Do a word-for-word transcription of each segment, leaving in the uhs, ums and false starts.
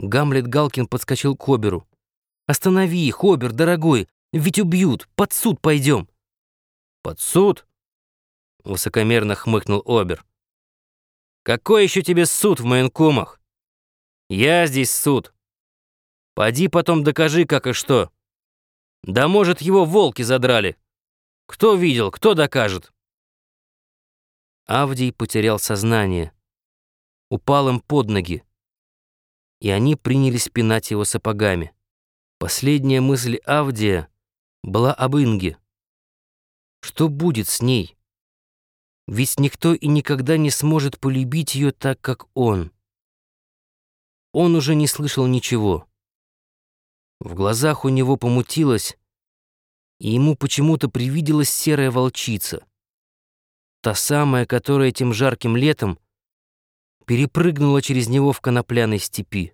Гамлет Галкин подскочил к Оберу. «Останови их, Обер, дорогой, ведь убьют, под суд пойдем». «Под суд?» — высокомерно хмыкнул Обер. «Какой еще тебе суд в военкомах? Я здесь суд. Поди потом докажи, как и что. Да может, его волки задрали. Кто видел, кто докажет?» Авдий потерял сознание, упал им под ноги, и они принялись пинать его сапогами. Последняя мысль Авдия была об Инге. Что будет с ней? Ведь никто и никогда не сможет полюбить ее так, как он. Он уже не слышал ничего. В глазах у него помутилось, и ему почему-то привиделась серая волчица. Та самая, которая тем жарким летом перепрыгнула через него в конопляной степи.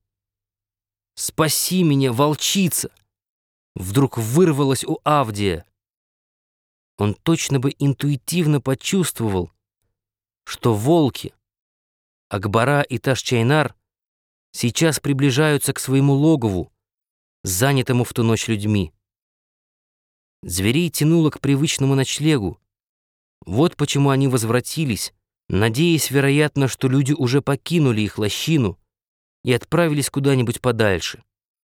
«Спаси меня, волчица!» Вдруг вырвалась у Авдия. Он точно бы интуитивно почувствовал, что волки, Акбара и Таш-Чайнар, сейчас приближаются к своему логову, занятому в ту ночь людьми. Зверей тянуло к привычному ночлегу. Вот почему они возвратились, надеясь, вероятно, что люди уже покинули их лощину и отправились куда-нибудь подальше.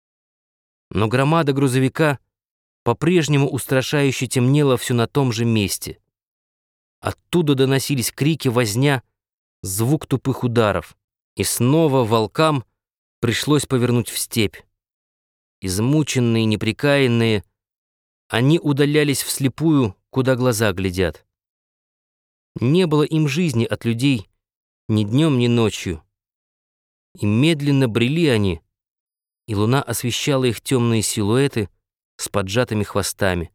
Но громада грузовика по-прежнему устрашающе темнела все на том же месте. Оттуда доносились крики, возня, звук тупых ударов. И снова волкам пришлось повернуть в степь. Измученные, непрекаянные, они удалялись вслепую, куда глаза глядят. Не было им жизни от людей ни днем, ни ночью. И медленно брели они, и луна освещала их темные силуэты с поджатыми хвостами.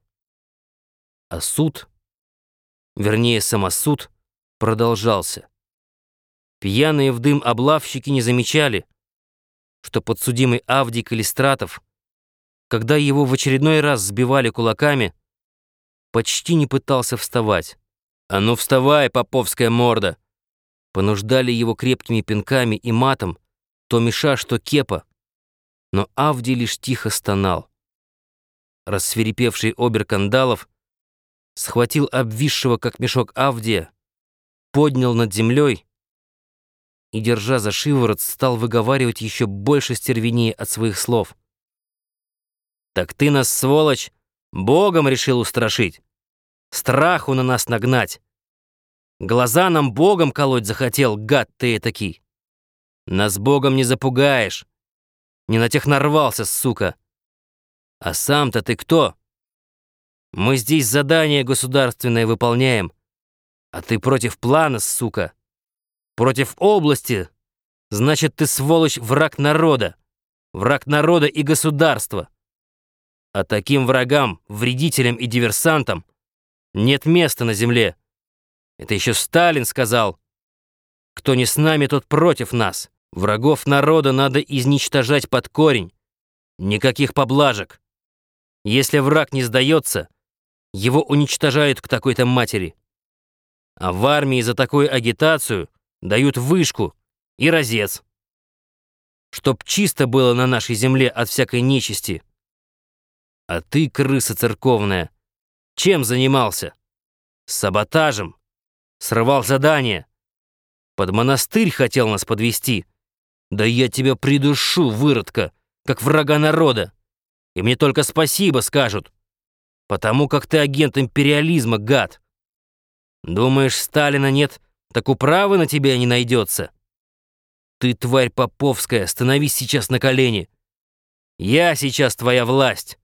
А суд, вернее самосуд, продолжался. Пьяные в дым облавщики не замечали, что подсудимый Авдий Калистратов, когда его в очередной раз сбивали кулаками, почти не пытался вставать. «А ну вставай, поповская морда!» Понуждали его крепкими пинками и матом, то Миша, что Кепа, но Авдий лишь тихо стонал. Рассвирепевший обер-кандалов схватил обвисшего, как мешок, Авдия, поднял над землей и, держа за шиворот, стал выговаривать еще больше стервенее от своих слов. «Так ты нас, сволочь, Богом решил устрашить, страху на нас нагнать. Глаза нам Богом колоть захотел, гад ты этакий. Нас Богом не запугаешь. Не на тех нарвался, сука. А сам-то ты кто? Мы здесь задание государственное выполняем, а ты против плана, сука. Против области. Значит, ты, сволочь, враг народа. Враг народа и государства. А таким врагам, вредителям и диверсантам нет места на земле. Это еще Сталин сказал. Кто не с нами, тот против нас. Врагов народа надо изничтожать под корень. Никаких поблажек. Если враг не сдается, его уничтожают к такой-то матери. А в армии за такую агитацию дают вышку и разец. Чтоб чисто было на нашей земле от всякой нечисти. А ты, крыса церковная, чем занимался? Саботажем. Срывал задание. Под монастырь хотел нас подвести. Да я тебя придушу, выродка, как врага народа. И мне только спасибо скажут. Потому как ты агент империализма, гад. Думаешь, Сталина нет, так управы на тебя не найдется? Ты, тварь поповская, становись сейчас на колени. Я сейчас твоя власть.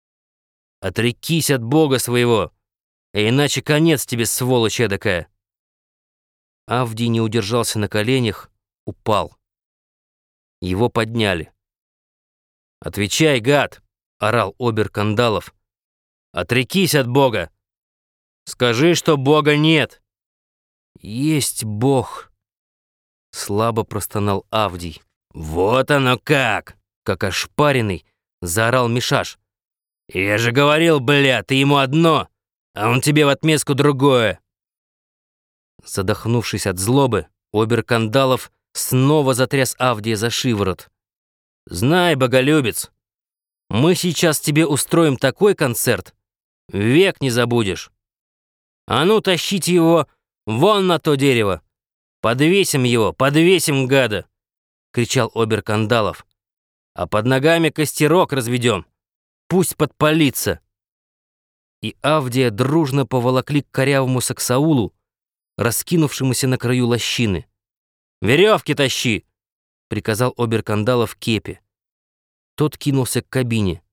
Отрекись от Бога своего, а иначе конец тебе, сволочь эдакая. Авдий не удержался на коленях, упал. Его подняли. «Отвечай, гад!» — орал обер-кандалов. «Отрекись от Бога! Скажи, что Бога нет!» «Есть Бог!» — слабо простонал Авдий. «Вот оно как!» — как ошпаренный заорал Мишаш. «Я же говорил, бля, ты ему одно, а он тебе в отместку другое!» Задохнувшись от злобы, обер-кандалов снова затряс Авдия за шиворот. Знай, боголюбец, мы сейчас тебе устроим такой концерт, век не забудешь. А ну, тащите его вон на то дерево. Подвесим его, подвесим, гада!» — кричал обер-кандалов. «А под ногами костерок разведем. Пусть подпалится». И Авдия дружно поволокли к корявому саксаулу, раскинувшемуся на краю лощины. «Веревки тащи!» — приказал обер-кандалов Кепе. Тот кинулся к кабине.